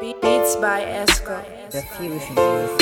Beats by Esco. The Fusion.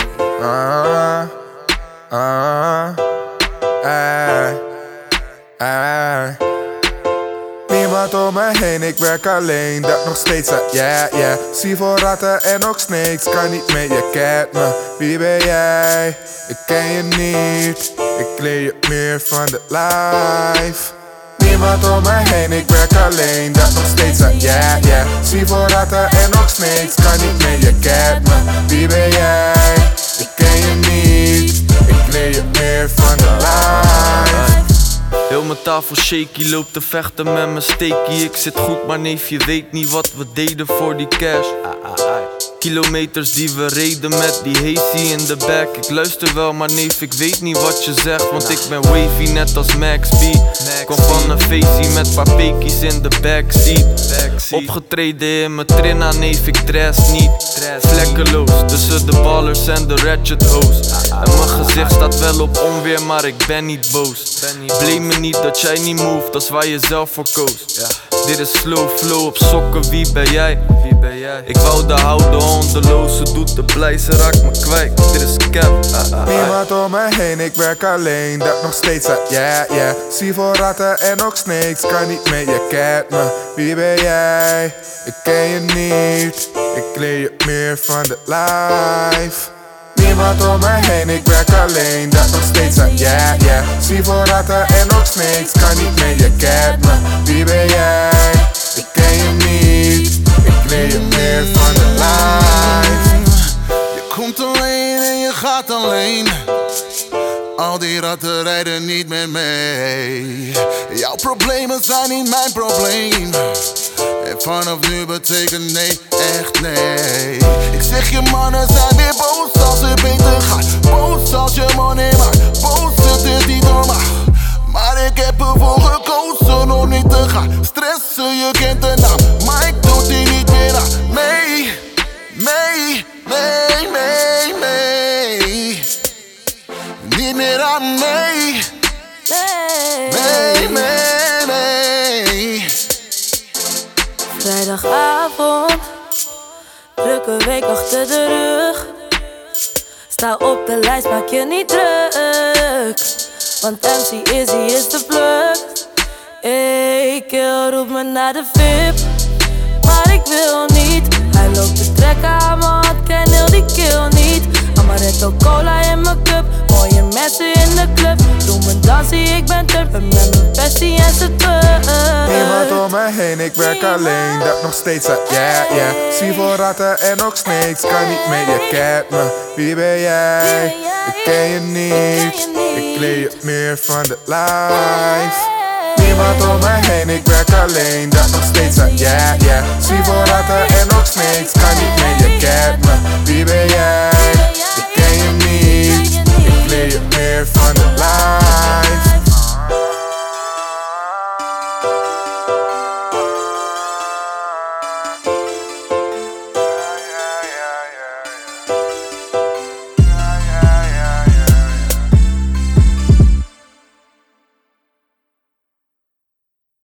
Niemand om me heen, ik werk alleen, dat nog steeds yeah. Zie voor ratten en ook snakes, kan niet meer, je kent me. Wie ben jij? Ik ken je niet, ik leer je meer van de life. Niemand om me heen, ik werk alleen, dat nog steeds yeah. Zie voor ratten en ook snakes, kan niet meer, je kent me. Wie ben jij? Ik ken je niet, ik leer je meer van de life. Heel mijn tafel shaky, loopt te vechten met mijn steakie. Ik zit goed, maar neef, je weet niet wat we deden voor die cash. Kilometers die we reden met die hazy in de back. Ik luister wel, maar neef, ik weet niet wat je zegt. Want ik ben wavy, net als Max B. Kom van een feestje met paar pekies in de backseat. Opgetreden in mijn trinna, neef, ik dress niet. Vlekkeloos, tussen de ballers en de ratchet hoes. En mijn gezicht staat wel op onweer, maar ik ben niet boos. Blame me niet dat jij niet moved, dat is waar je zelf voor koos. Dit is slow flow op sokken, wie ben jij? Ik wou de houden hondeloos, ze doet de blij, ze raakt me kwijt. Dit is cap. Niemand om me heen, ik werk alleen, dat nog steeds yeah. Zie voor ratten en ook snakes, kan niet meer, je kent me. Wie ben jij? Ik ken je niet, ik leer je meer van de life. Niemand om me heen, ik werk alleen, dat nog steeds yeah. Zie voor ratten en ook snakes, kan niet meer, je kent me. Wie ben jij? Ik ken je niet, ik leer je meer van de life. Je komt alleen en je gaat alleen. Al die ratten rijden niet meer mee. Jouw problemen zijn niet mijn probleem. En vanaf nu betekent nee, echt nee. Ik zeg je mannen zijn weer boos als het beter gaat. Boos als je money maakt. Boos, het is niet normaal. Maar ik heb ervoor gekozen om niet te gaan stressen, je kent de naam. Mike doet die niet meer aan. Nee. Niet meer aan, nee. Vrijdagavond, drukke week achter de rug. Sta op de lijst, maak je niet druk. Want MC Izzy is de plug. Hey, kill, roep me naar de VIP. Maar ik wil niet. Hij loopt te trekken aan mijn hand, ken heel die kill niet. Amaretto cola in mijn cup, mooie mensen in de club. Doe me dansie, ik ben turp, ben met mijn bestie en z'n terug. Niemand om me heen, ik werk alleen, dat nog steeds yeah. Zie voor ratten en ook snakes, kan niet meer, je kent me. Wie ben jij? Ik ken je niet, ik leer je meer van de life. Niemand om me heen, ik werk alleen, dat nog steeds yeah. Zie voor ratten en ook snakes, kan niet meer, je kent me. Wie ben jij?